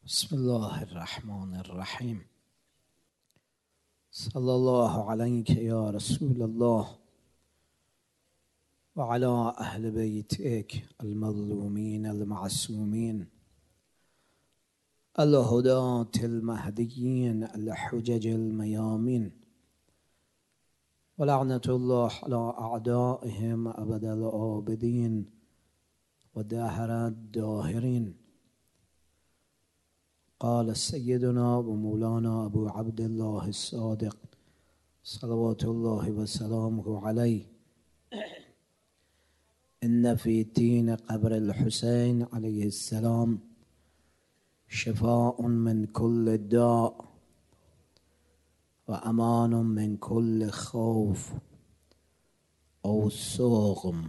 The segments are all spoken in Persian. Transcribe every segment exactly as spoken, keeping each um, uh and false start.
بسم الله الرحمن الرحیم. صلی الله علیک یا رسول الله و علی اهل بیتک المظلومین المعصومین الهداة المهدیین الحجج المیامین و لعنة الله علی اعدائهم ابد العابدین و دهر الداهرین. قال سيدنا ومولانا أبو عبد الله الصادق صلوات الله وسلامه عليه: إن في دين قبر الحسين عليه السلام شفاء من كل داء وأمان من كل خوف أو سقم.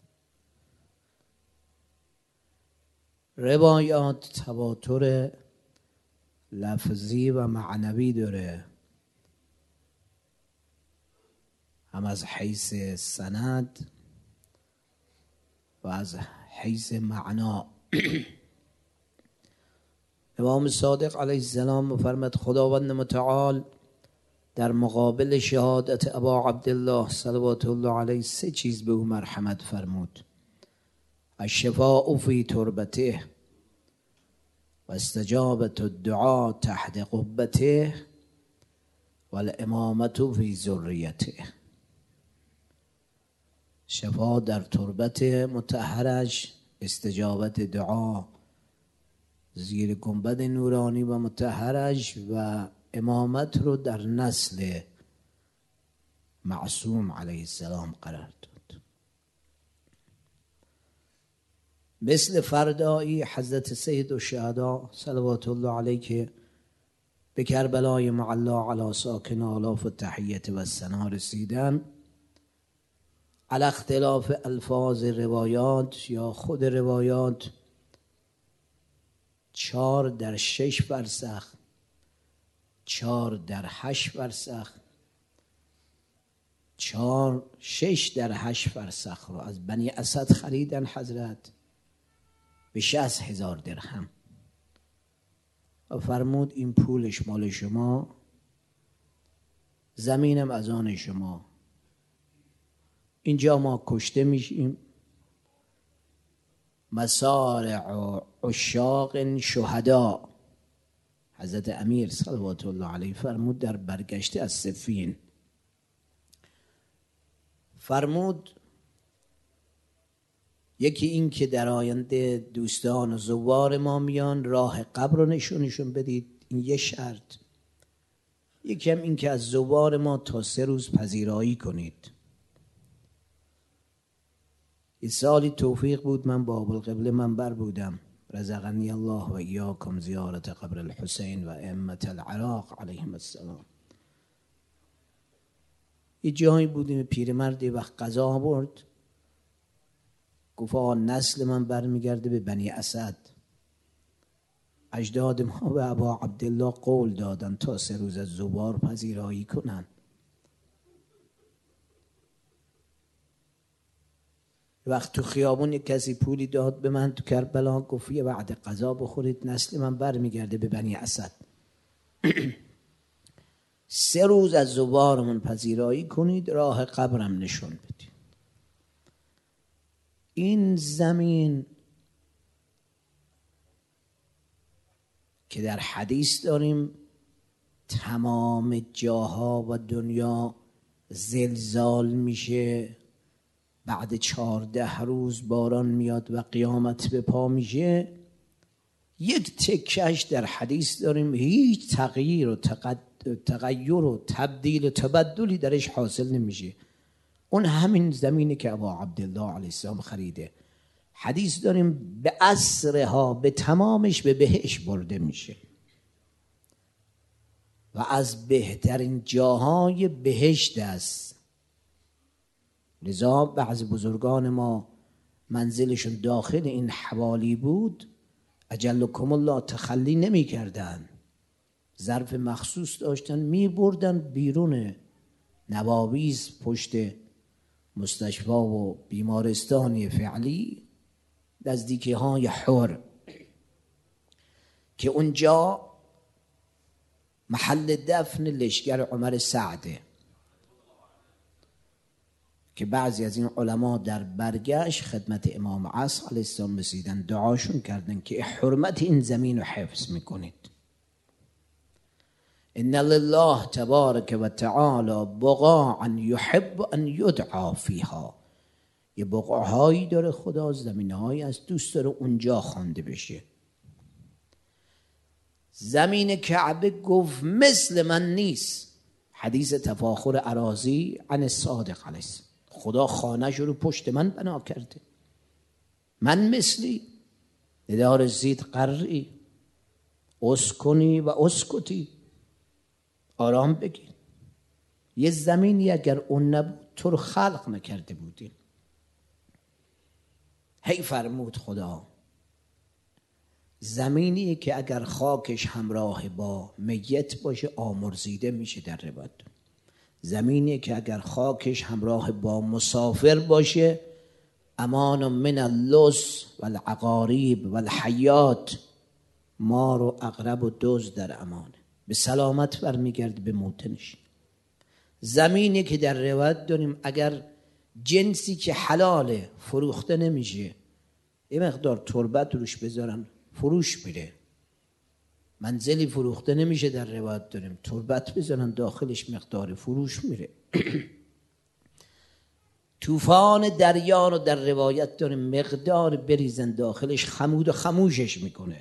روایات تواتر لفظی و معنوی داره، هم از حیث سند و از حیث معنا. امام صادق علیه السلام می‌فرماید خداوند متعال در مقابل شهادت ابا عبدالله صلوات الله علیه سه چیز به او مرحمت فرمود: الشفاء فی تربته و استجابت الدعاء تحت قبته و الامامت فی ذریته. شفا در تربت مطهرش، استجابت دعا زیر گنبد نورانی و مطهرش، و امامت رو در نسل معصوم علیه السلام قرار داد. مثل فردایی حضرت سید الشهدا صلوات الله علیه که به کربلای معلا علی ساکن آلاف و تحیت و ثنا رسیدن، علی اختلاف الفاظ روایات یا خود روایات، چار در شش فرسخ، چار در هشت فرسخ، چار شش در هشت فرسخ رو از بنی اسد خریدن حضرت به شصت هزار درهم و فرمود این پولش مال شما، زمینم از آن شما. اینجا ما کشته میشیم، مسارع عشاق شهدا. حضرت امیر صلوات الله علیه فرمود در برگشته از صفین، فرمود یکی این که در آینده دوستان و زوار ما میان راه قبر رو نشونشون بدید، این یه شرط. یکی هم این که از زوار ما تا سه روز پذیرایی کنید. یه سالی توفیق بود من با ابوالقبله منبر بودم، رزقنی الله و ایاکم زیارت قبر الحسین و ائمة العراق علیهم السلام. یه جایی بودیم پیرمردی وقت قضا آورد، گفت آقا نسل من برمیگرده به بنی اسد، اجداد ما به ابا عبدالله قول دادن تا سه روز از زوار پذیرایی کنن. وقت تو خیابون یک کسی پولی داد به من تو کربلا، گفت یه بعد قضا بخورید نسل من برمیگرده به بنی اسد. سه روز از زوارمون پذیرایی کنید، راه قبرم نشون بدید. این زمین که در حدیث داریم تمام جاها و دنیا زلزال میشه، بعد چهارده روز باران میاد و قیامت به پا میشه، یک تکش در حدیث داریم هیچ تغییر و تغییر و تبدیل و تبدلی درش حاصل نمیشه. اون همین زمینه که ابا عبدالله علیه السلام خریده. حدیث داریم به اسرها به تمامش به بهشت برده میشه و از بهترین جاهای بهشت است. لذا بعض بزرگان ما منزلشون داخل این حوالی بود، اجلکم الله تخلی نمی کردن، ظرف مخصوص داشتن می بردن بیرون نواویز پشت مستشفی و بیمارستانی فعلی نزدیکی های حور. که اونجا محل دفن لشکر عمر سعده که بعضی از این علما در برگشت خدمت امام عصر علیه السلام رسیدن، دعاشون کردن که حرمت این زمین رو حفظ میکنید. ان لله تبارک و تعالی بقاعا یحب ان یدعا فیها. یه بقعهایی داره خدا، زمینهایی از دوست داره اونجا خوانده بشه. زمین کعبه گفت مثل من نیست. حدیث تفاخر اراضی عن الصادق علیه السلام. خدا خانه‌ش رو پشت من بنا کرده، من مثلی ندار زید قرری اسکنی و اسکتی، آرام بگیر. یه زمینی اگر اون نبود تو رو خلق نکرده بودیم. هی فرمود خدا زمینی که اگر خاکش همراه با میت باشه آمرزیده میشه در روایت. زمینی که اگر خاکش همراه با مسافر باشه امان من اللص و العقاریب و الحیات، مار و عقرب و دزد در امانه، به سلامت برمیگرده به موطنش. زمینی که در روایت داریم اگر جنسی که حلاله فروخته نمیشه، یه مقدار تربت روش بذارن فروش میره. منزلی فروخته نمیشه در روایت داریم، تربت بذارن داخلش مقدار فروش میره. طوفان دریا رو در روایت داریم مقدار بریزن داخلش خمود و خموشش میکنه.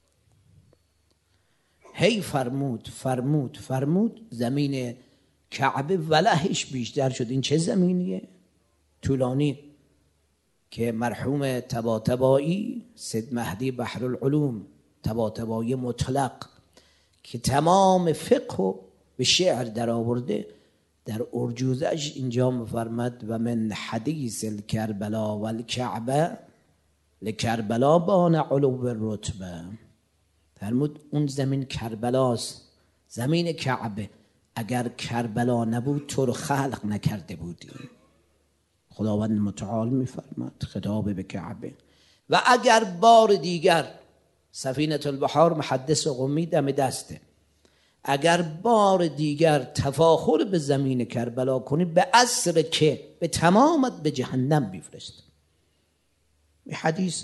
هی فرمود فرمود فرمود زمین کعبه ولهش بیشتر شد. این چه زمینیه؟ طولانی که مرحوم طباطبایی سید مهدی بحرالعلوم طباطبایی مطلق که تمام فقه به شعر در آورده، در ارجوزش اینجا مفرمد و من حدیث الکربلا و الکعبه لکربلا بان علو الرتبه. فرمود اون زمین کربلاست، زمین کعبه. اگر کربلا نبود تو رو خلق نکرده بودی. خداوند متعال میفرماد خطاب به کعبه. و اگر بار دیگر سفینه البحار محدث قمی دم دسته، اگر بار دیگر تفاخر به زمین کربلا کنی به اثر که به تمامت به جهنم بیفرست. به حدیثه.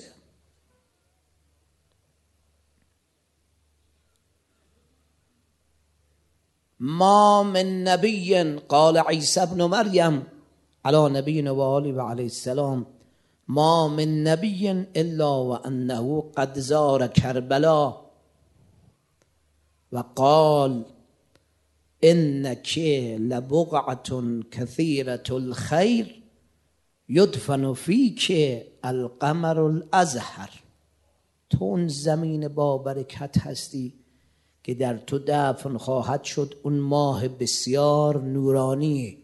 ما من نبی قال عیسی ابن مریم علی نبینا و آله و علیه السلام ما من نبی الا و انه قد زار کربلا و قال انک لبقعة کثیرة الخیر یدفن فیک القمر الازهر. تو اون زمین با برکت هستی که در تو دفن خواهد شد اون ماه بسیار نورانی.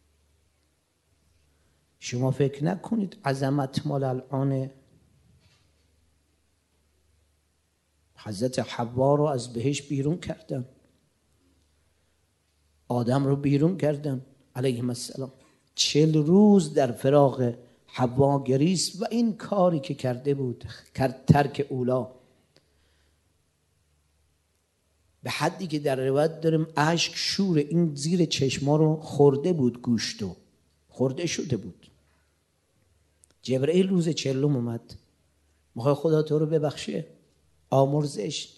شما فکر نکنید عظمت مال الان. حضرت حوا رو از بهشت بیرون کردن، آدم رو بیرون کردن علیهم السلام. چل روز در فراق حوا گریست و این کاری که کرده بود کرد ترک اولا، به حدی که در روایت داریم اشک شور این زیر چشما رو خورده بود، گوشتو خورده شده بود. جبرئیل روز چلم اومد، میخوای خدا تو رو ببخشه، آمرزش.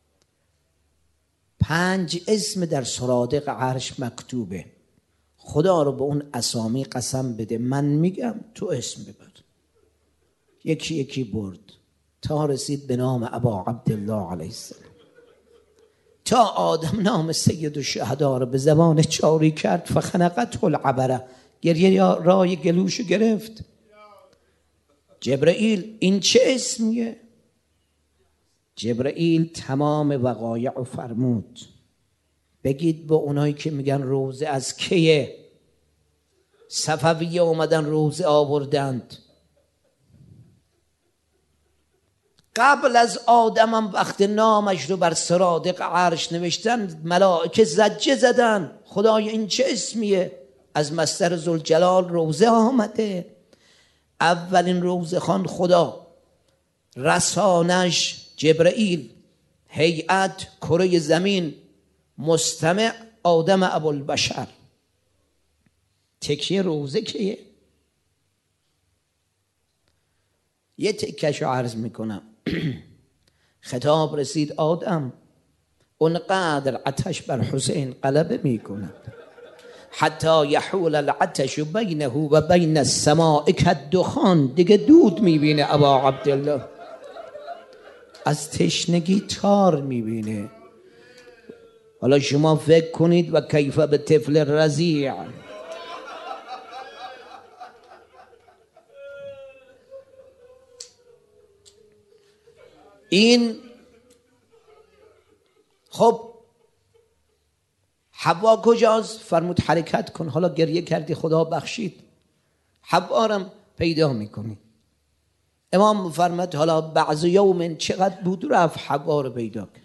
پنج اسم در سرادق عرش مکتوبه، خدا رو به اون اسامی قسم بده، من میگم تو اسم ببر. یکی یکی برد تا رسید به نام ابا عبدالله علیه السلام. تا آدم نام سید الشهدا رو به زبان چاری کرد فخنقته العبره، گریه رای گلوشو گرفت. جبرئیل این چه اسمیه؟ جبرئیل تمام وقایع رو فرمود. بگید با اونایی که میگن روزه از کیه؟ صفویه اومدن روزه آوردند. قبل از آدمم وقت نامش رو بر سرادق عرش نوشتن ملائکه زجه زدن خدای این چه اسمیه؟ از مصدر ذوالجلال روزه آمده. اولین روزه خوان خدا، رسانش جبرئیل، هیئت کره زمین، مستمع آدم ابوالبشر. تکیه روزه کیه؟ یه تکشو عرض میکنم. خطاب رسید آدم اونقدر عطش بر حسین غلبه میکند حتی یحول العطش بینه و بین السماء کالدخان، دیگه دود میبینه ابا عبدالله، از تشنگی تار میبینه. حالا شما فکر کنید و کیف به طفل رضیع. این خب حوا کجاست؟ فرمود حرکت کن. حالا گریه کردی خدا بخشید، حوا رم پیدا میکنی. امام فرمود حالا بعض یوم چقدر بود رفت حوا رو پیدا کرد.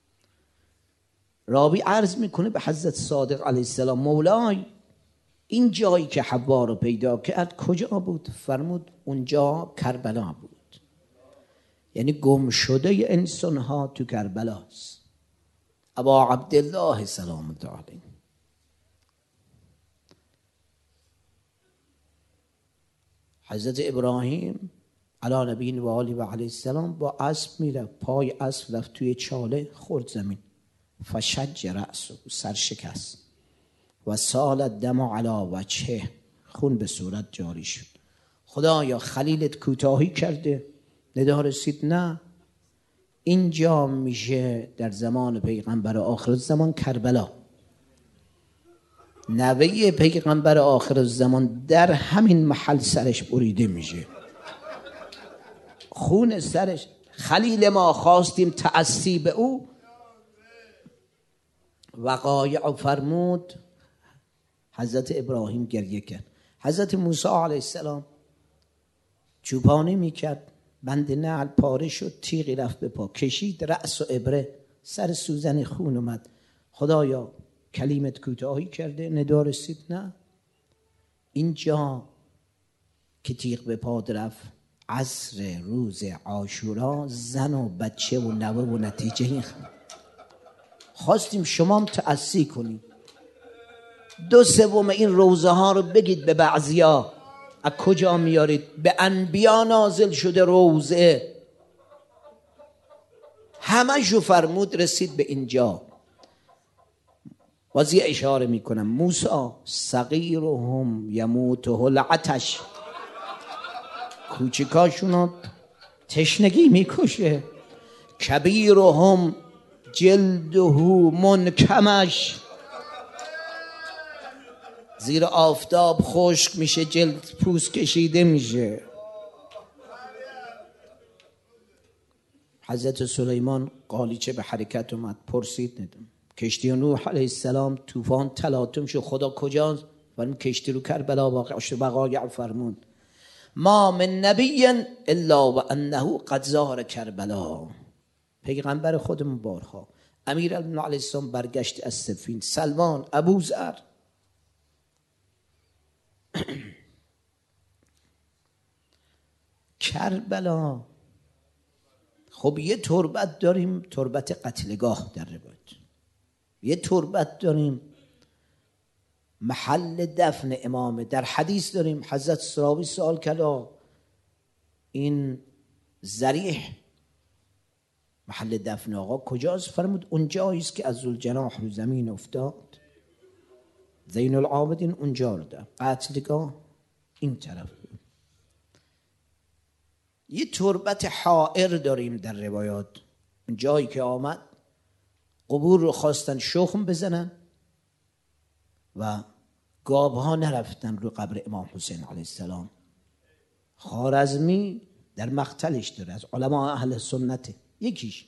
راوی عرض میکنه به حضرت صادق علیه السلام مولای این جایی که حوا رو پیدا کرد کجا بود؟ فرمود اونجا کربلا بود. یعنی گم شده انسان ها تو کربلاست. ابا عبدالله سلام الله علیه حضرت ابراهیم علی نبی و آله و علیه السلام با اسب میره، پای اسب رفت توی چاله، خورد زمین، فشج رأسه، سر شکست و سال الدم علی وجهه، خون به صورت جاری شد. خدایا خلیلت کوتاهی کرده؟ ندا رسید نه، اینجا میشه در زمان پیغمبر آخر الزمان کربلا. نوه پیغمبر آخر الزمان در همین محل سرش بریده میشه، خون سرش. خلیل ما خواستیم تأسی به او، وقایع فرمود. حضرت ابراهیم گریه کرد. حضرت موسی علیه السلام چوپانی میکرد، بند نعل پاره شد، تیغی رفت به پا، کشید رأس و ابره، سر سوزن خون اومد. خدایا کلیمت کوتاهی کرده؟ ندا رسید نه، اینجا که تیغ به پا رفت عصر روز عاشورا، زن و بچه و نوه و نتیجه این خواستیم شما هم تأسی کنید. دو سوم این روزه ها رو بگید به بعضیا. از کجا میارید؟ به انبیا نازل شده روزه، همه شو فرمود رسید به اینجا. بازی اشاره میکنم موسی صغیرهم یموته العطش، کوچکاشونو تشنگی میکشه. کبیرهم جلده منکمش، زیر آفتاب خشک میشه، جلد پوست کشیده میشه. حضرت سلیمان قالیچه به حرکت اومد، پرسید ندم کشتی نوح علیه السلام طوفان تلاطم شد، خدا کجاست؟ فرمود کشتی رو کربلا واقع شد. وقایع فرمود ما من نبی الا و انه قد زار کربلا. پیغمبر خودمون بارها، امیرالمومنین علیه السلام برگشت از صفین، سلمان، ابوذر. کربلا خب یه تربت داریم، تربت قتلگاه در روایت، یه تربت داریم محل دفن امامه. در حدیث داریم حضرت سراوی سوال کرد این ذریح محل دفن آقا کجاست؟ فرمود اونجاییست که از ذوالجناح رو زمین افتاد، زین العابدین اونجا رو ده، قتلگاه این طرف. یه تربت حائر داریم در روایات، جایی که آمد قبور رو خواستن شخم بزنن و گاوها نرفتن رو قبر امام حسین علیه السلام. خوارزمی در مقتلش داره، از علما اهل سنته، یکیش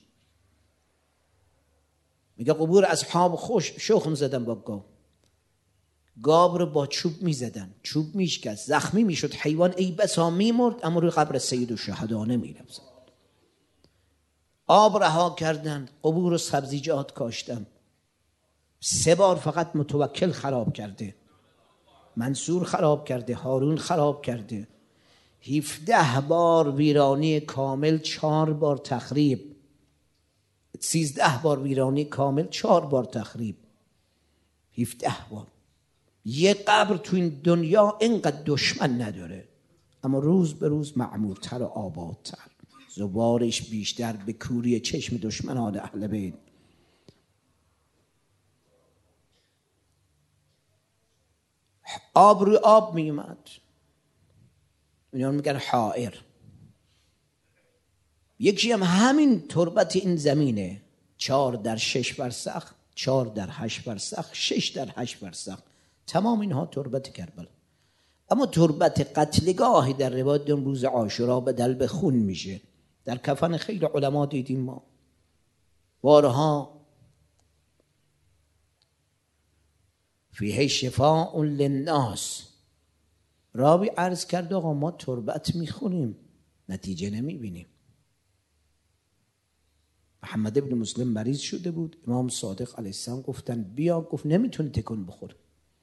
میگه قبور اصحاب خوش شخم زدن با گاو، گاو رو با چوب میزدن، چوب میشکست، زخمی میشد حیوان، ای بسا میمرد، اما روی قبر سید الشهدا نمیرفت. آب رها کردن، قبور و سبزیجات کاشتن. سه بار فقط متوکل خراب کرده، منصور خراب کرده، هارون خراب کرده. هفده بار ویرانی کامل، چهار بار تخریب. سیزده بار ویرانی کامل، چهار بار تخریب، هفده بار. یه قبر تو این دنیا اینقدر دشمن نداره، اما روز به روز معمورتر و آبادتر، زبارش بیشتر به کوری چشم دشمنان اهل بیت. آب روی آب می اومد، اینا میگن حائر. یکی هم همین تربت این زمینه، چهار در شش فرسخ، چهار در هشت فرسخ، شش در هشت فرسخ، تمام اینها تربت کربلا. اما تربت قتلگاهی در روایت روز عاشورا بدل به خون میشه. در کفن خیلی علما دیدیم ما بارها فیه شفاء للناس. راوی عرض کرد آقا ما تربت میخونیم نتیجه نمیبینیم. محمد ابن مسلم مریض شده بود، امام صادق علیه السلام گفتن بیا، گفت نمیتونی تکون بخور.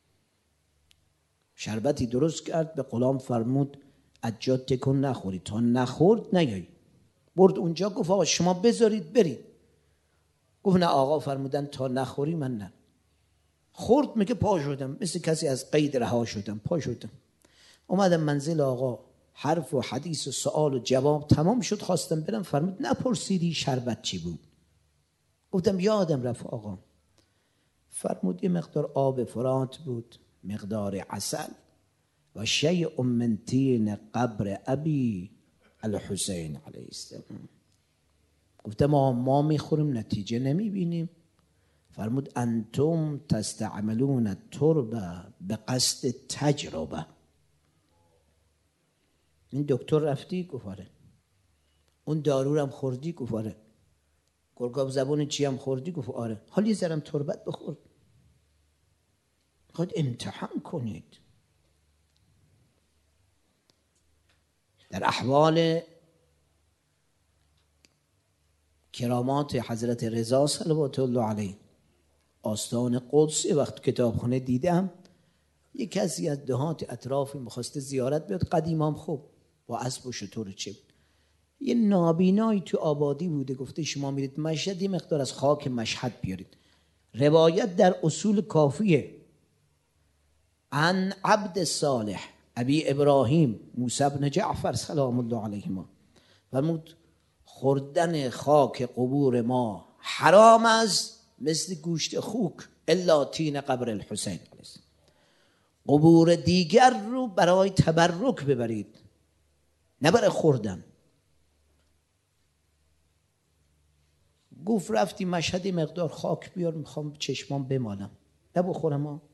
شربتی درست کرد، به غلام فرمود از جا تکون نخوری، تا نخورد نیایی. برد اونجا، گفت آقا شما بذارید برید. گفت نه آقا فرمودن تا نخوری من نه. خورد، میگه پا شدم، مثل کسی از قید رها شدم، پا شدم. اومدم منزل آقا، حرف و حدیث و سوال و جواب تمام شد، خواستم برم، فرمود نپرسیدی شربت چی بود؟ گفتم یادم رفت آقا. فرمود یه مقدار آب فرات بود، مقدار عسل و شیء من طین قبر ابی الحسین علیه السلام. گفتم ما ما میخوریم نتیجه نمیبینیم. فرمود انتم تستعملون التربه به قصد تجربه. این دکتر رفتی؟ گفت آره. اون دارو هم خوردی؟ گفت آره. گرگاب زبون چی هم خوردی؟ گفت آره. حالا یه ذرم تربت بخور، خواهد امتحان کنید. در احوال کرامات حضرت رضا صلوات الله علیه آستان قدس، وقت کتابخانه دیدم یک کسی از دهات اطرافی میخواسته زیارت بیاد، قدیمام خوب با اسب و شتر چه بود، یه نابینایی تو آبادی بوده، گفته شما میرید مشهد یه مقدار از خاک مشهد بیارید. روایت در اصول کافیه عن عبد صالح ابی ابراهیم موسی بن جعفر سلام الله علیهما فرمود خوردن خاک قبور ما حرام است مثل گوشت خوک الا طین قبر الحسین. قبور دیگر رو برای تبرک ببرید، نه برای خوردن. گفت رفتی مشهد مقدار خاک بیار، میخوام چشمام بمالم، نه بخورم ها.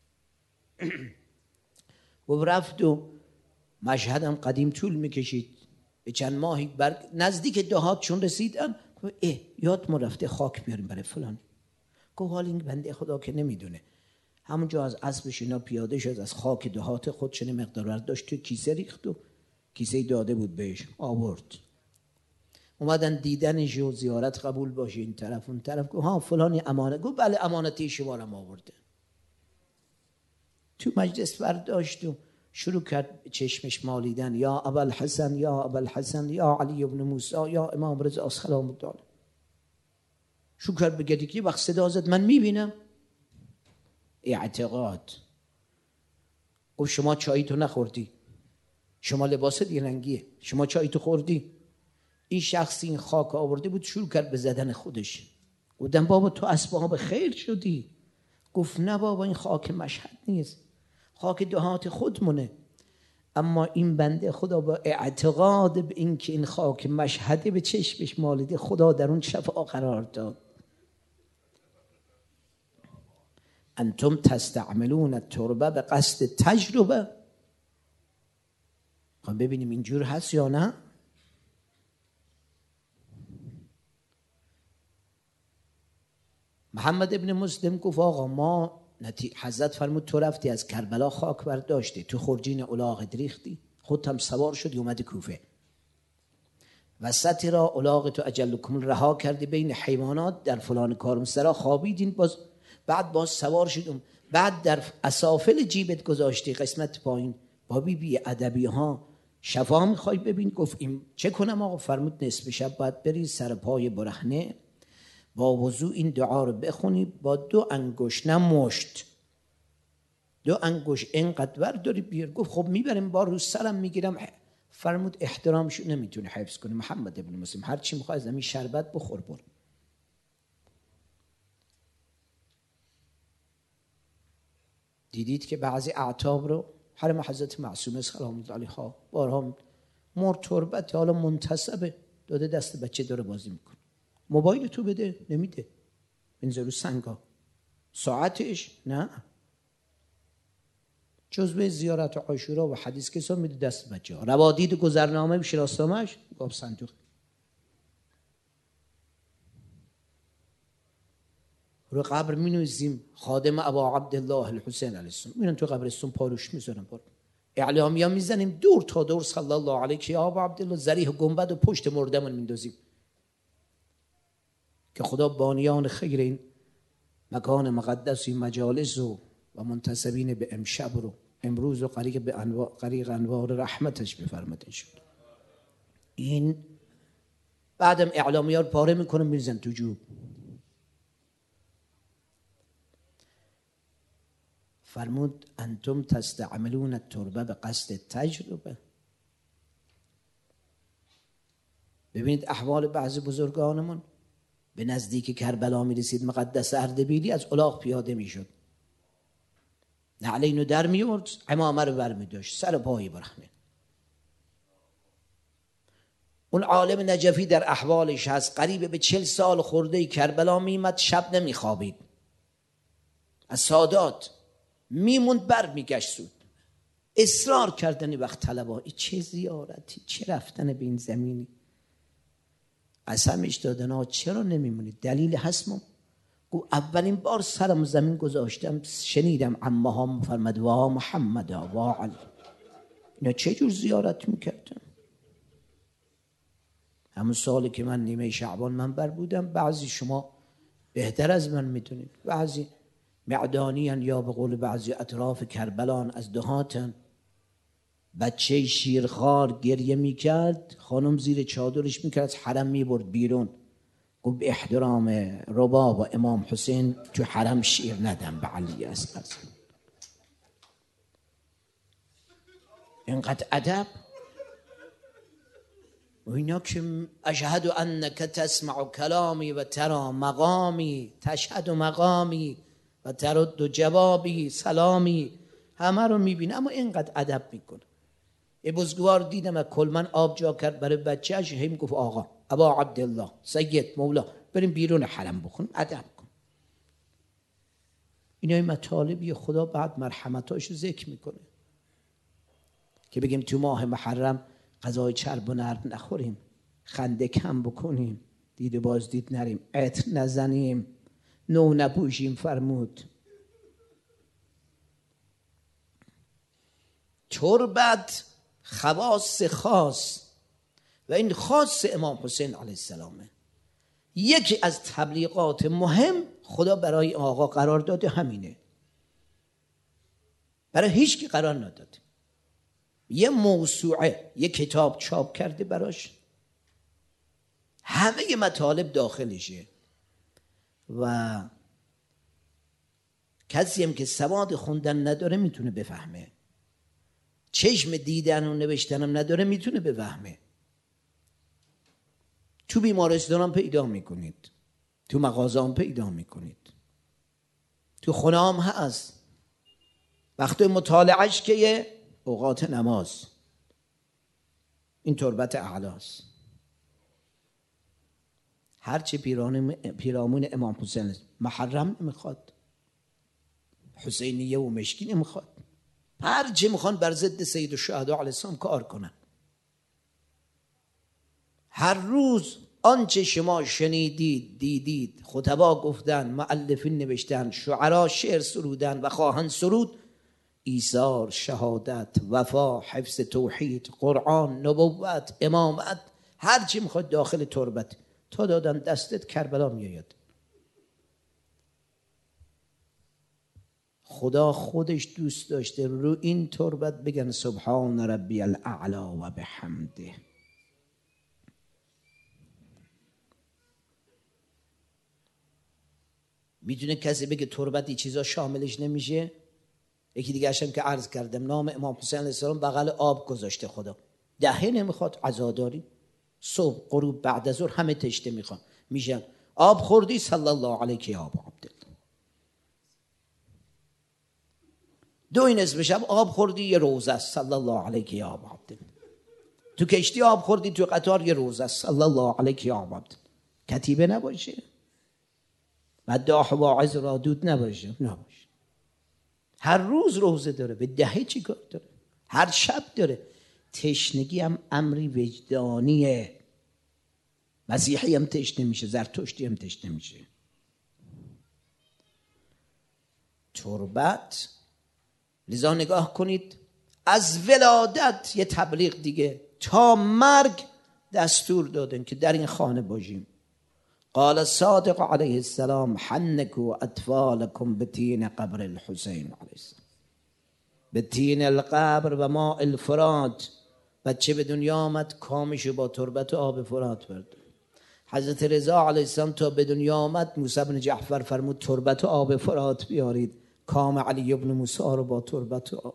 گفت رفت و مشهدم قدیم طول میکشید، به چند ماهی برگ نزدیک دهات چون رسیدن، گفت اه یاد ما رفته خاک بیاریم برای فلان. گفت حال این بنده خدا که نمیدونه، همونجا از اسبش اینا پیاده شد، از خاک دهات خودش مقدار برداشت تو کیسه ریخت و کیسه داده بود بهش آورد. اومدن دیدنش و زیارت قبول باشه این طرف اون طرف. گفت ها فلانی امانت؟ گفت بله امانتی شما رو آورده. تو مجلس برداشت و شروع کرد چشمش مالیدن، یا ابوالحسن یا ابوالحسن یا علی ابن موسی یا امام رضا سلام الله علیه. شروع کرد بگه که وقت صدا زد من میبینم. اعتقاد. گفت شما چایی تو نخوردی، شما لباست یه رنگیه، شما چایی تو خوردی. این شخصی این خاک آورده بود، شروع کرد به زدن خودش. گفتم بابا تو اسباب خیر شدی. گفت نه بابا این خاک مشهد نیست، خاک دهات خودمونه. اما این بنده خدا با اعتقاد به این که این خاک مشهده به چشمش مالیده، خدا در اون شفاعت قرار داد. انتم تستعملون التربه به قصد تجربه. خب ببینیم اینجور هست یا نه. محمد ابن مسلم گفت آقا ما حضرت فرمود تو رفتی از کربلا خاک برداشتی، تو خرجین الاغت ریختی، خودت هم سوار شدی اومدی کوفه، وسطی را الاغ تو اجلکم رها کردی بین حیوانات، در فلان کارمسرا خوابیدین، باز بعد باز سوار شدیم، بعد در اسافل جیبت گذاشتی قسمت پایین، با بی بی ادبی ها شفا میخوای ببین. گفت این چه کنم آقا؟ فرمود نصف شب باید بری سر پای برهنه با وضو این دعا رو بخونی با دو انگشت، نه مشت، دو انگشت اینقدر برداری بیار. گفت خب میبریم بار رو سرم میگیرم. فرمود احترامشو نمیتونی حفظ کنی محمد ابن مسلم، هر چی میخوای از همین شربت بخور برو. دیدید که بعضی اعتاب رو حرم حضرت معصومه سلام الله علیها بارها مر تربت حالا منتصبه داده دست بچه داره بازی میکنه، موبایل تو بده نمیده، بنزه رو سنگا، ساعتش نه، جزبه زیارت عاشورا و حدیث کسا میده دست بچه ها. روادید گذرنامه و شناسنامه‌اش گاب صندوق. رو قبر می نویسیم خادم ابا عبدالله الحسین علیه السلام، میرن تو قبرستون پاروش میذارن، بار اعلامیه میزنیم دور تا دور صلی الله علیه که ابا عبدالله ذریح گنبد و پشت مردمون میندازیم که خدا بانیان خیر این مکان مقدس این مجالس و و منتسبین به امشب رو امروز و قریق به انوار قریق انوار رحمتش بفرماد ان شاء الله. این بعدم اعلامیه رو پاره میکنه میریزن تو جوب. فرمود انتم تستعملون التربه به قصد تجربه. ببینید احوال بعضی بزرگانمون، به نزدیک کربلا می رسید مقدس اردبیلی از الاغ پیاده می شد، نعلینو در می آورد، عمامه رو بر می داشت، سر پایی برهنه. اون عالم نجفی در احوالش هست، قریب به چل سال خورده کربلا می اومد، شب نمی خوابید، از سادات میموند بر می گشت سود. اصرار کردن وقت طلبا، چه زیارتی، چه رفتن به این زمینی. قسمش دادن ها چرا نمیمونید؟ دلیل هستم. گو اولین بار سرم زمین گذاشتم شنیدم عمه ها مفرمد وا محمد وا علی، اینا چه جور زیارت میکردن؟ همون سالی که من نیمه شعبان منبر بودم، بعضی شما بهتر از من میدونید، بعضی معدانیان یا به قول بعضی اطراف کربلان از دهاتن، بچه شیرخوار گریه میکرد، خانم زیر چادرش میکرد از حرم میبرد بیرون، گفت به احترام رباب و امام حسین تو حرم شیر ندم به علی اصغر. اینقدر ادب. و اینا که اشهد انک تسمع کلامی و ترى مقامی، تشهد مقامی و ترد جوابی سلامی، همه رو میبینه اما اینقدر ادب میکنه. یه بزرگوار دیدم از کلمن آب جا کرد برای بچه‌اش، هم گفت آقا ابا عبدالله سید مولا بریم بیرون حرم بخونیم، ادب کن. اینا مطالبی خدا بعد مرحمتاشو ذکر میکنه که بگیم تو ماه محرم غذای چرب و نرم نخوریم، خنده کم بکنیم، دید باز دید نریم، عطر نزنیم، نو نپوشیم. فرمود تربت خواص خاص و این خاص امام حسین علیه السلامه. یکی از تبلیغات مهم خدا برای آقا قرار داده همینه، برای هیچ کی قرار نداده. یه موسوعه، یه کتاب چاپ کرده براش، همه مطالب داخلشه و کسی هم که سواد خوندن نداره میتونه بفهمه، چشم دیدن و نوشتن هم نداره میتونه بفهمه. تو بیمارستان هم پیدا میکنید، تو مغازه هم پیدا میکنید، تو خونه هم هست. وقت مطالعهش که اوقات نماز، این تربت اعلاست. هرچی پیرامون امام حسین محرم نمیخواد، حسینیه و مشکی نمیخواد، هر چی میخوان بر ضد سید الشهدا علیه السلام کار کنن. هر روز آنچه شما شنیدید دیدید، خطبا گفتن، مؤلفین نوشتن، شعرا شعر سرودن و خواهن سرود، ایثار، شهادت، وفا، حفظ توحید، قرآن، نبوت، امامت، هر چی میخواد داخل تربت تا دادن دستت کربلا میآید. خدا خودش دوست داشته رو این تربت بگن سبحان ربی الاعلا و بحمده. میتونه کسی بگه تربتی چیزا شاملش نمیشه؟ یکی دیگه هم که عرض کردم نام امام حسین علیه السلام بغل آب گذاشته خدا. دهه نمیخواد عزاداری، صبح غروب بعد از ظهر همه تشته میخوان میشن آب خوردی صلی الله علیک یا ابا عبدالله. دو این اسمش هم آب خوردی یه روزه است صلی الله علیک یا ابا عبدالله. تو کشتی آب خوردی، تو قطار یه روزه است صلی الله علیک یا ابا عبدالله. کتیبه نباشه، مداح واعظ را دود نباشه، نباشه. هر روز روزه داره، به دهه چی کار داره؟ هر شب داره. تشنگی هم امری وجدانیه. مسیحی هم تشنه میشه، زرتشتی هم تشنه میشه. تربت لذا نگاه کنید از ولادت یه تبلیغ دیگه تا مرگ دستور دادن که در این خانه باشیم. قال صادق علیه السلام حنکوا اطفالکم بطین قبر الحسین علیه السلام، بطین القبر و ماء الفرات. بچه به دنیا آمد کامشو با تربت و آب فرات برد. حضرت رضا علیه السلام تا به دنیا آمد موسی بن جعفر فرمود تربت و آب فرات بیارید. کام علی ابن موسی رو با تربت و آب.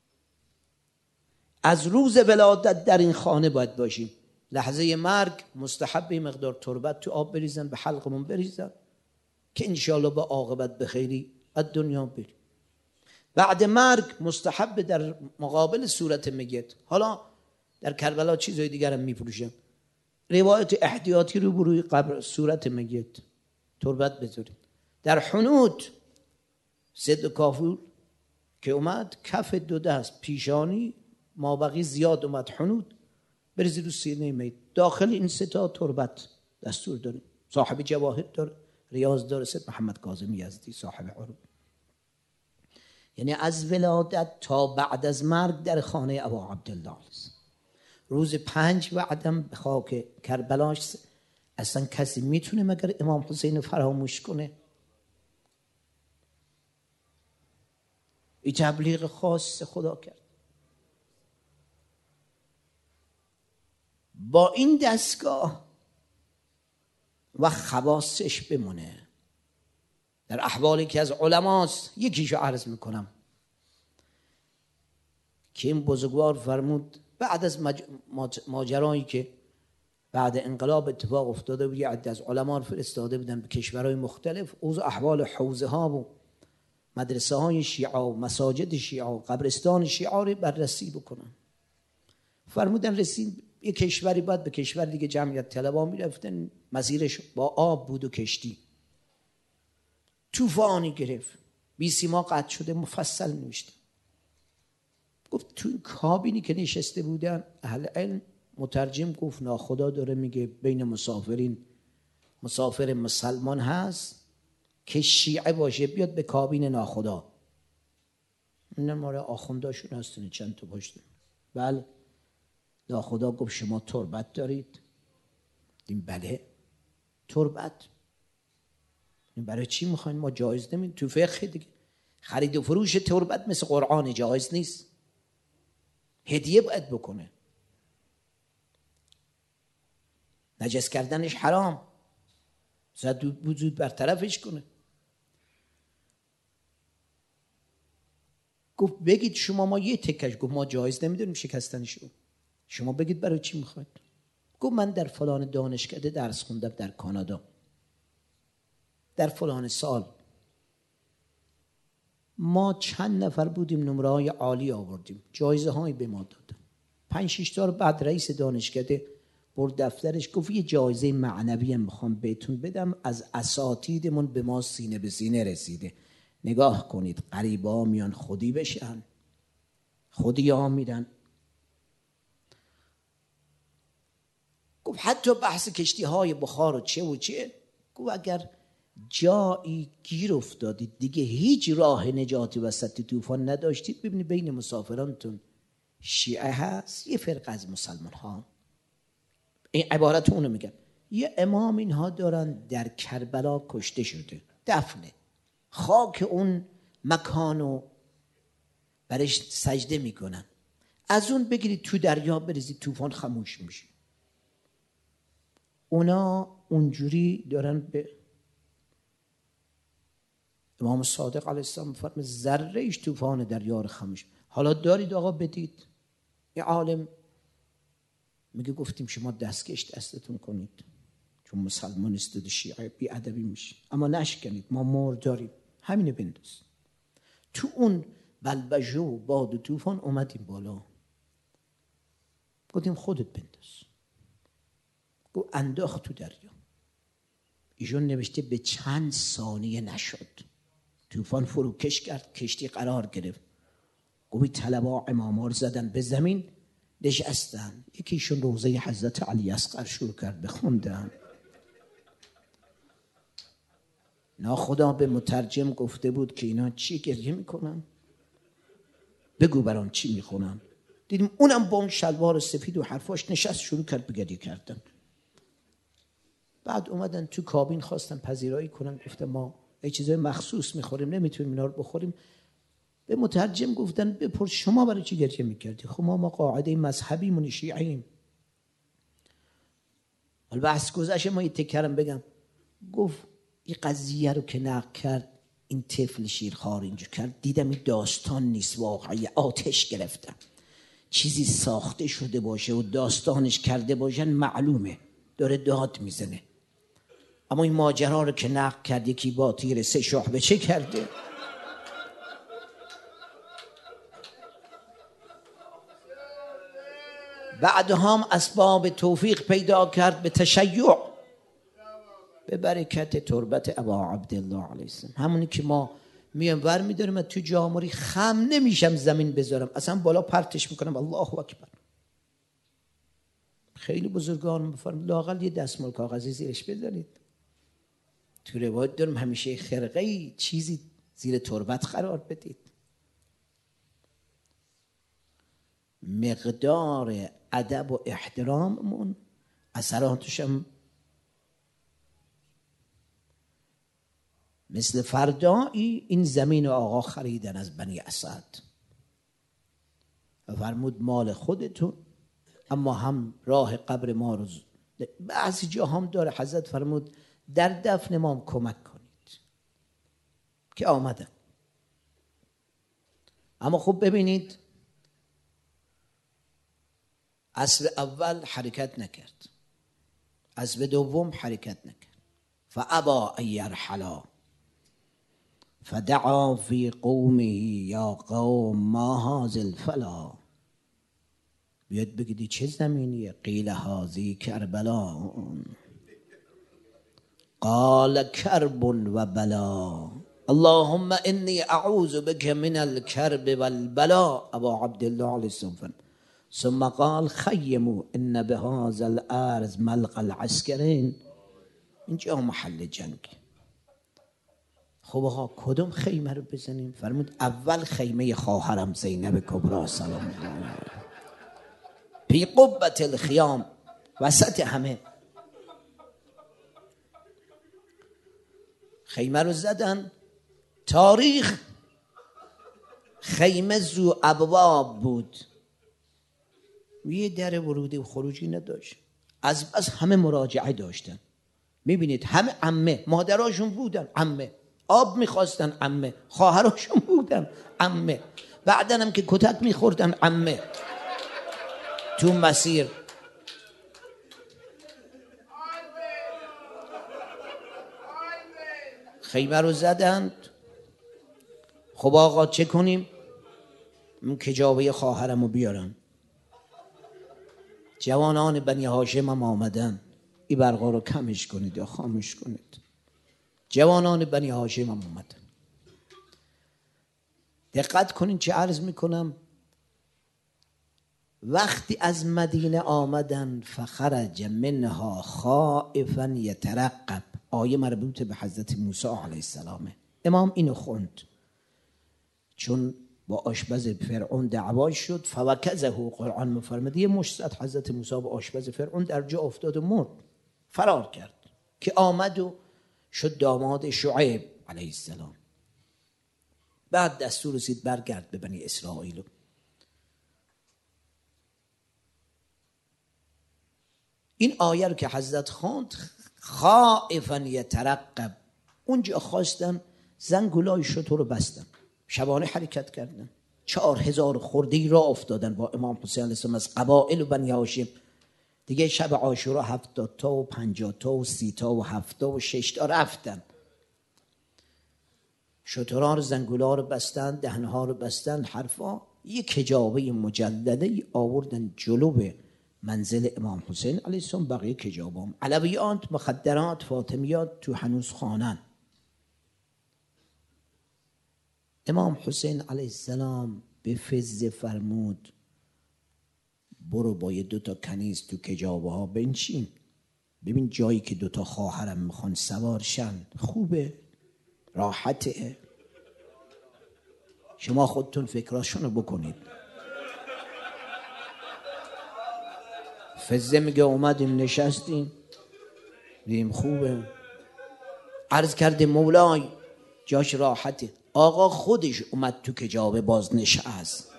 از روز ولادت در این خانه باید باشیم. لحظه مرگ مستحب مقدار تربت تو آب بریزن، به حلقمون بریزن که انشاءالله با عاقبت بخیری از دنیا بریم. بعد مرگ مستحب در مقابل صورت میت. حالا در کربلا چیزهای دیگر هم میفروشن، روایت احتیاطی رو بروی قبر صورت میت تربت بذارید. در حنوط صد کافور که اومد کف دو دست پیشانی مابقی زیاد اومد حنوط بریزید رو سینه میت. داخل این سه تا تربت دستور داریم. صاحب جواهر داره، ریاض داره، سید محمد کاظم یزدی صاحب عروض. یعنی از ولادت تا بعد از مرگ در خانه ابا عبدالله است. روز پنج بعدم به خاک کربلاش اصلا کسی میتونه مگر امام حسین فراموش کنه؟ این تبلیغ خاص خدا کرد. با این دستگاه و خواصش بمونه. در احوالی که از علماست یکیشو عرض میکنم که این بزرگوار فرمود بعد از مج... ماجرایی که بعد انقلاب اتفاق افتاده بود، یه عده از علما فرستاده بودن به کشورهای مختلف اوضاع احوال حوزه ها و مدرسه های شیعه و مساجد شیعه و قبرستان شیعه رو بررسی بکنن. فرمودن رسید یه کشوری بعد به کشور دیگه جمعیت طلبا میرفتن، مسیرش با آب بود و کشتی. طوفانی گرفت، بی سیما قطع شده. مفصل نوشته. گفت تو این کابینی که نشسته بودن اهل علم، مترجم گفت ناخدا داره میگه بین مسافرین مسافر مسلمان هست که شیعه باشه بیاد به کابین ناخدا. این ماره آخونداشون هستونه چند تا پشته. بله. ناخدا گفت شما تربت دارید؟ این بله تربت. این برای چی میخواین؟ ما جایز نمید. تو فقه دیگه خرید و فروش تربت مثل قرآن جایز نیست، هدیه باید بکنه. نجس کردنش حرام، زد وجود برطرفش کنه. گفت بگید شما ما یه تکش. گفت ما جایز نمیدونیم شکستنشو، شما بگید برای چی میخواید. گفت من در فلان دانشکده درس خوندم در کانادا، در فلان سال ما چند نفر بودیم نمره های عالی آوردیم، جایزه هایی به ما دادن. پنج شش تا بعد رئیس دانشکده برد دفترش گفت یه جایزه معنوی هم میخوام بهتون بدم، از اساتیدمون به ما سینه به سینه رسیده. نگاه کنید غریبا میان خودی بشن، خودی ها میرن. گفت حتی بحث کشتی های بخار و چه و چه. گفت اگر جایی گیر افتادید دیگه هیچ راه نجاتی وسط طوفان نداشتید، ببینید بین مسافرانتون شیعه هست، یه فرقه از مسلمان ها. این عبارت اونو میگن. یه امام اینها دارن در کربلا کشته شده، دفنه، خاک اون مکانو برش سجده میکنن. از اون بگیرید تو دریا بریزید طوفان خاموش میشه. اونا اونجوری دارن به امام صادق علیه السلام فرمود ذره ایش طوفان دریا خمش. حالا دارید آقا بدید. یه عالم میگه گفتیم شما دستکش دستتون کنید چون مسلمان استود شیعه بی ادبی میشه، اما نشکنید ما مور داریم، همینه بنداز. تو اون بلبجو باد و طوفان اومدیم بالا، گفتیم خودت بنداز. گفت انداخت تو دریا. ایشون نوشته به چند ثانیه نشد، طوفان فروکش کرد، کشتی قرار گرفت. گویی طلبا امامار زدن به زمین نشستن. یکیشون روزه حضرت علی اصغر شروع کرد بخوندن. ناخدا به مترجم گفته بود که اینا چی گریه میکنن؟ بگو برام چی میخونن؟ دیدیم اونم با اون شلوار سفید و حرفاش نشست شروع کرد به گریه کردن. بعد اومدن تو کابین خواستن پذیرایی کنن، گفتن ما یه چیزای مخصوص میخوریم نمیتونیم اینا رو بخوریم. به مترجم گفتن بپرس شما برای چی گریه میکردی؟ خب ما ما قاعده مذهبی من شیعیم. حالا بحث گذشته ما یه تکرم بگم. گفت این قضیه رو که نقل کرد این طفل شیرخوار اینجور کرد، دیدم این داستان نیست، واقعی آتش گرفتم. چیزی ساخته شده باشه و داستانش کرده باشن معلومه داره داد میزنه، اما این ماجرا رو که نقل کرد یکی با تیر سه شعبه چه کرده؟ بعد هم اسباب توفیق پیدا کرد به تشیع به برکت تربت ابا عبدالله علیه السلام. همونی که ما میام ور میداریم تو جاموری خم نمیشم زمین بذارم، اصلا بالا پرتش میکنم الله اکبر. خیلی بزرگان میفرمایند لااقل یه دستمال کاغذی زیرش بذارید. تو روایت دارم همیشه خرقه چیزی زیر تربت قرار بدید. مقدار ادب و احتراممون اثراتش هم مثل فردایی این زمین و آقا خریدن از بنی اسد و فرمود مال خودتون، اما هم راه قبر ما رو بعضی جا هم داره. حضرت فرمود در دفن ما هم کمک کنید که آمدن. اما خب ببینید عصر اول حرکت نکرد، عصر دوم حرکت نکرد. فابا ان یرحلا فدعا فی قومه یا قوم ما هذا الفلا. بیاد بگیدی چه زمینیه؟ قیل هذی کربلا. قال کرب و بلا اللهم انی اعوذ بک من الکرب والبلا. ابا عبدالله علیه السلام ثم قال خیموا ان بهذا الارض ملقى العسکرین. اینجا محل جنگ. خب آقا کدوم خیمه رو بزنیم؟ فرمود اول خیمه خواهرم زینب کبری سلام الله علیها فی قبة الخیام، وسط همه. خیمه رو زدن. تاریخ خیمه زو ابواب بود، یه در ورودی و خروجی نداشت، از بس همه مراجعه داشتن. میبینید همه عمه، مادراشون بودن عمه، آب میخواستن عمه، خواهراشون بودن عمه، بعدن هم که کتک میخوردن عمه. تو مسیر خیمه رو زدند. خب آقا چه کنیم؟ اون کجاوه خواهرم رو بیارن. جوانان بنی هاشم هم آمدن. این برقا رو کمش کنید یا خامش کنید. جوانان بنی هاشم هم آمدن. دقت کنید چه عرض میکنم. وقتی از مدینه آمدن فخرج منها خائفا یترقب. آیه مربوط به حضرت موسی علیه السلامه. امام اینو خوند چون با آشپز فرعون دعوا شد. فوکزه، قرآن میفرماید یه مشت زد حضرت موسی با آشپز فرعون، در جا افتاد و مرد، فرار کرد. که آمد و شد داماد شعیب علیه السلام. بعد دستور رسید برگرد به بنی اسرائیل. این آیه رو که حضرت خواند خائفا یترقب، اونجا خواستن زنگولای شتر رو بستن، شبانه حرکت کردن، چهار هزار خرده‌ای راه افتادن با امام حسین علیه السلام از قبایل و بنی هاشم. دیگه شب عاشورا هفتاد تا و پنجاه تا و سی تا و هفتاد و شش تا رفتن. شترها رو زنگولا رو بستن، دهنها رو بستن، حرفا. یک کجاوه مجلده ای آوردن جلو منزل امام حسین علیه السلام. بقیه کجاوه هم علویات، مخدرات، فاطمیات تو هنوز خانن. امام حسین علیه السلام به فزه فرمود برو با یه دوتا کنیز تو کجاوه ها بنشین، ببین جایی که دوتا خواهرم میخوان سوار شن خوبه، راحته، شما خودتون فکراشونو بکنید. فزه میگه اومدیم نشستیم دیم خوبه. عرض کرده مولای جاش راحته. آقا خودش اومد تو کجاوه باز نشست.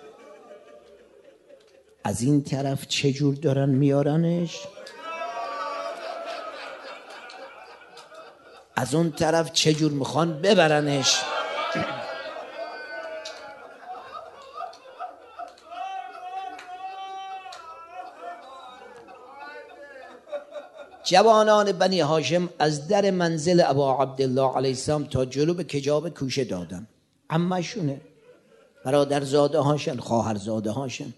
از این طرف چجور دارن میارنش، از اون طرف چجور میخوان ببرنش. جوانان بنی هاشم از در منزل ابا عبدالله علیه السلام تا جلو به کجاوه کوشه دادن. عمشونه، برادرزاده هاشن، خواهرزاده هاشن.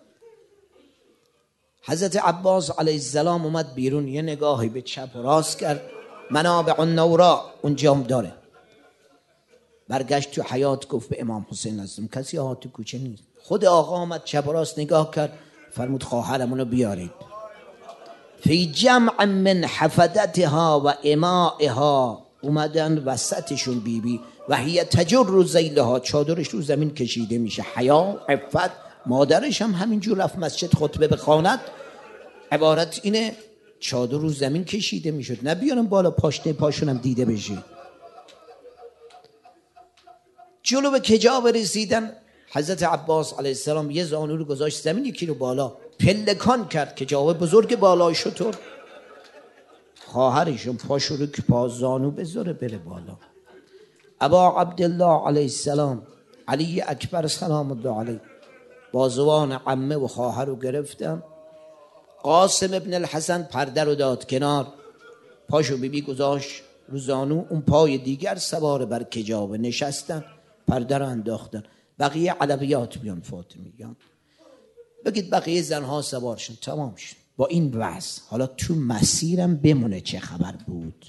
حضرت عباس علیه السلام اومد بیرون، یه نگاهی به چپ و راست کرد، منابع النورا اونجام داره. برگشت تو حیاط گفت به امام حسین عزیزم کسی ها تو کوچه نیست. خود آقا آمد چپ و راست نگاه کرد، فرمود خواهرمونو بیارید. فی جمع من حفدتها و امائها، اومدن وسطشون بیبی و هی تجر زیلها، چادرش رو زمین کشیده میشه. حیا، عفت. مادرش هم همینجور رفت مسجد خطبه بخواند، عبارت اینه چادر رو زمین کشیده میشد، نه بیارم بالا پاشنه پاشونم دیده بشه. جلو به کجاوه رسیدن. حضرت عباس علیه السلام یه زانو رو گذاشت زمین، یکی رو بالا پلکان کرد. کجاوه بزرگ بالای شطور، خواهرشون پاشو رو که پا زانو بذاره بره بالا. ابا عبدالله علیه السلام، علی اکبر سلام الله علیه، بازوان عمه و خواهر رو گرفتن. قاسم ابن الحسن پرده رو داد کنار، پاشو بیبی گذاشت رو زانو، اون پای دیگر سوار بر کجاوه نشستن، پرده رو انداختن. بقیه علویات بیان فاطمیان، بگید بقیه زنها سوارشن، تمام شد با این وضع. حالا تو مسیرم بمونه چه خبر بود.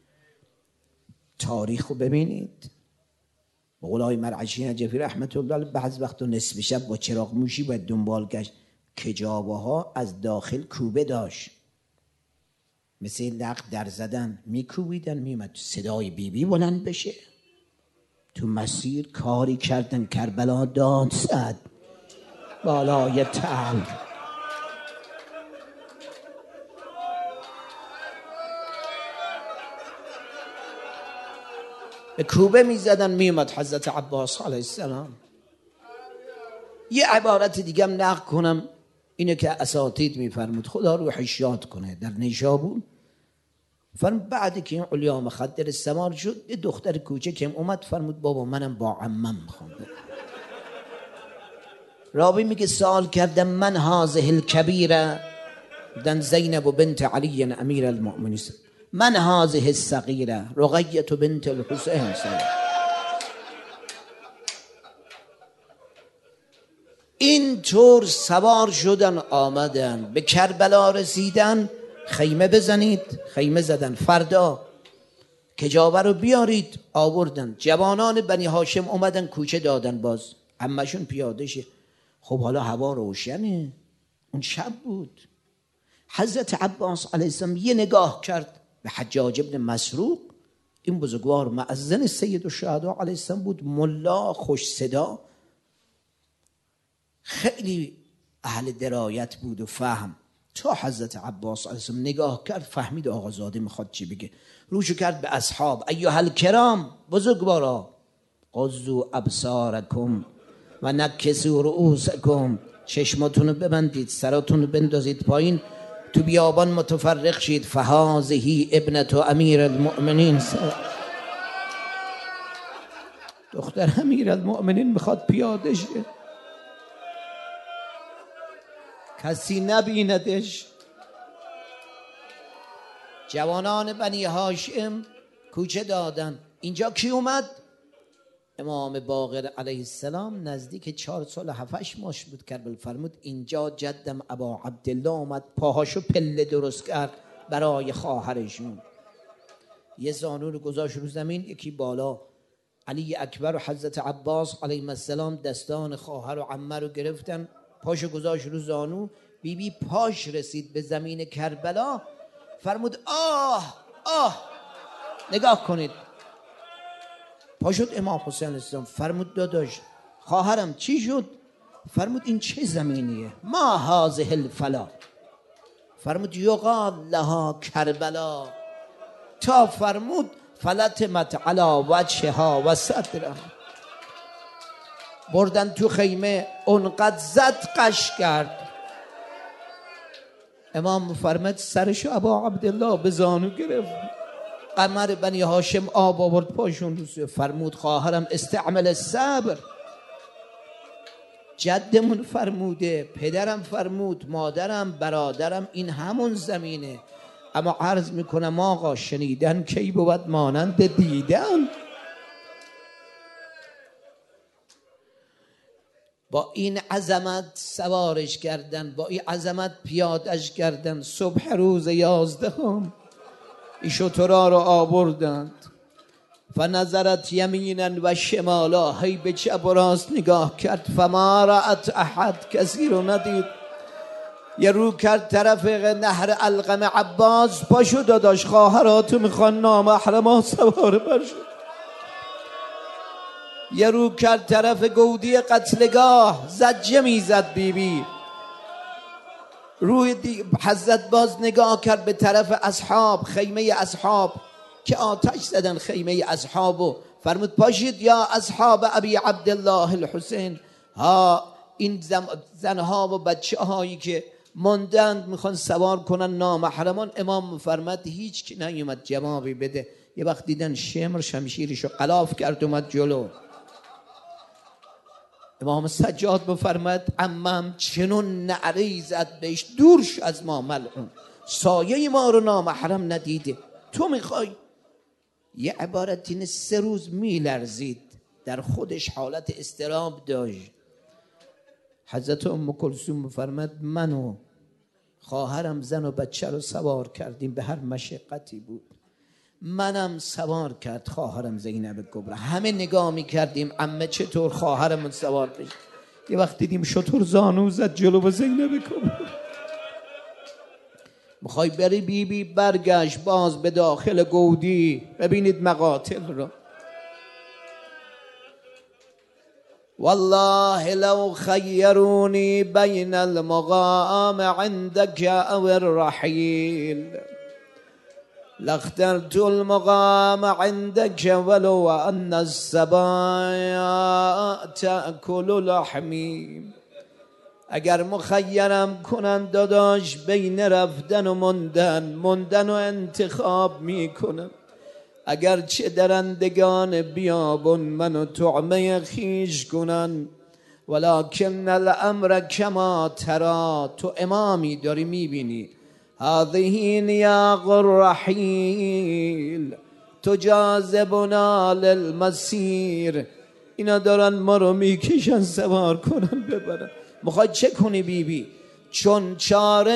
تاریخ رو ببینید. با قولای مرعشی نجفی رحمت الله علیه بعض وقت نصف شب با چراغ موشی باید دنبال گشت. کجاوه ها از داخل کوبه داشت، مثل لق در زدن، میکوبیدن میومد صدای بیبی بلند بشه. تو مسیر کاری کردن کربلا داد زد بالای تل. به کوبه میزدن میومد حضرت عباس علیه السلام. یه عبارت دیگه هم نقل کنم، اینه که اساتید میفرمود خدا روحش شاد کنه، در نیشابور فرمود بعدی که این علیا مخدر استعمال شد، یه دختر کوچکم اومد فرمود بابا منم با عمم میخوام. راوی میگه سوال کردم من هذه الکبیره، دن زینب بنت علی امیر المؤمنین، من هذه الصغیره رقیه بنت الحسین. این طور سوار شدن آمدن به کربلا رسیدن، خیمه بزنید، خیمه زدن، فردا کجاوه رو بیارید، آوردن. جوانان بنی هاشم اومدن کوچه دادن، باز عمشون پیاده شه. خب حالا هوا روشنه، اون شب بود. حضرت عباس علیه السلام یه نگاه کرد به حجاج ابن مسروق، این بزرگوار مأذن سید الشهدا علیه السلام بود، ملا خوش صدا، خیلی اهل درایت بود و فهم. تا حضرت عباس علیه السلام نگاه کرد فهمید آقازاده میخواد چی بگه، روشو کرد به اصحاب، ایها الکرام، بزرگوارا، غضوا ابصارکم و نکسوا رؤوسکم، چشماتونو ببندید، سراتونو بندازید پایین، تو بیابان متفرق شید، فهذه ابنة امیر المؤمنین. دختر امیرالمؤمنین میخواد پیاده شه، کسی نبیندش. جوانان بنی هاشم کوچه دادن. اینجا کی اومد؟ امام باقر علیه السلام نزدیک چهار سال هفتش ماش بود کربل. فرمود اینجا جدم ابا عبدالله اومد، پاهاشو پله درست کرد برای خواهرشون. یه زانو رو گذاشت رو زمین، یکی بالا. علی اکبر و حضرت عباس علیهم السلام دستان خواهر و عمه رو گرفتن، پاشو گذاشت رو زانو. بی بی پاش رسید به زمین کربلا، فرمود آه آه. نگاه کنید، پاشد امام حسین السلام. فرمود داداش خواهرم چی شد؟ فرمود این چه زمینیه؟ ما هذه الفلا. فرمود یقال لها کربلا. تا فرمود فلتمت علی وجهها و صدرها. بردن تو خیمه، اونقدر زد قش کرد. امام فرمود سرشو ابا عبدالله به زانو گرفت. قمر بنی هاشم آب آورد پاشون روز. فرمود خواهرم استعمل الصبر. جدمون فرموده، پدرم فرمود، مادرم، برادرم، این همون زمینه. اما عرض میکنم آقا شنیدن کی بود مانند دیدن. با این عظمت سوارش کردن، با این عظمت پیادش کردن. صبح روز یازدهم این شترا رو آوردند. فنظرت یمینا و شمالا، هی به چپ و راست نگاه کرد. فما رأت احد، کسی رو ندید. یه رو کرد طرف نهر علقم. عباس پاشو داداش خواهراتو میخوان نامحرما سوار برشد. یه رو کرد طرف گودی قتلگاه، زجه میزد بی بی. روی دی... حضرت باز نگاه کرد به طرف اصحاب، خیمه اصحاب که آتش زدن خیمه اصحابو. فرمود پاشید یا اصحاب ابی عبدالله الحسین. ها این زم... زنها و بچه هایی که ماندند میخوان سوار کنن نامحرمان. امام فرمود هیچ کی نیومد جوابی بده. یه وقت دیدن شمر شمشیرشو غلاف کرد اومد جلو. امام سجاد بفرمد عمم چنون نعره‌ای زد بهش، دور شو از ما ملعون، سایه ما رو نامحرم ندیده، تو میخوای؟ یه عبارتین سه روز میلرزید، در خودش حالت اضطراب داشت. حضرت ام کلثوم بفرمد من و خواهرم زن و بچه رو سوار کردیم، به هر مشقتی بود. منم سوار کرد خواهرم زینب کبرا. همه نگاه میکردیم عمه چطور خواهرمون سوار بشه. یه وقت دیدیم شطور زانو زد جلو به زینب کبرا. میخوای بری بی بی؟ برگشت باز به داخل گودی. ببینید مقاتل رو. والله لو خيروني بين المقام عندك او الرحيل لاخترت المقام عندك ولو ان السبايا تأكل لحمي. اگر مخیرم کنن داداش بین رفتن و مندن، مندن و انتخاب میکنم. اگر چه درندگان بیابون منو طعمه خیش کنن، ولکن الامر کما ترا، تو امامی داری میبینی. هذه نیاق الرحیل تجاذبنا للمسیر، اینا دارن ما رو میکشن سوار کنن ببرن. میخوای چه کنی بی بی؟ چون چاره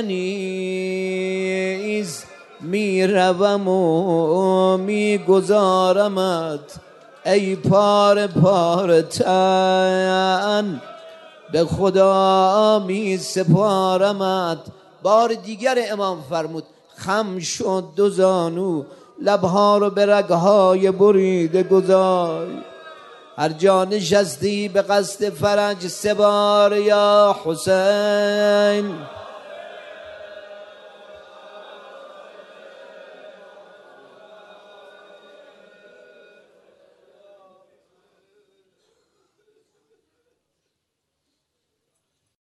نیز میروم و میگذارمت ای پار پار تن، به خدا می سپارمت. بار دیگر امام فرمود خم شد دو زانو، لبها رو به رگهای بریده گذار. هر جا نشستی به قصد فرج سه بار یا حسین.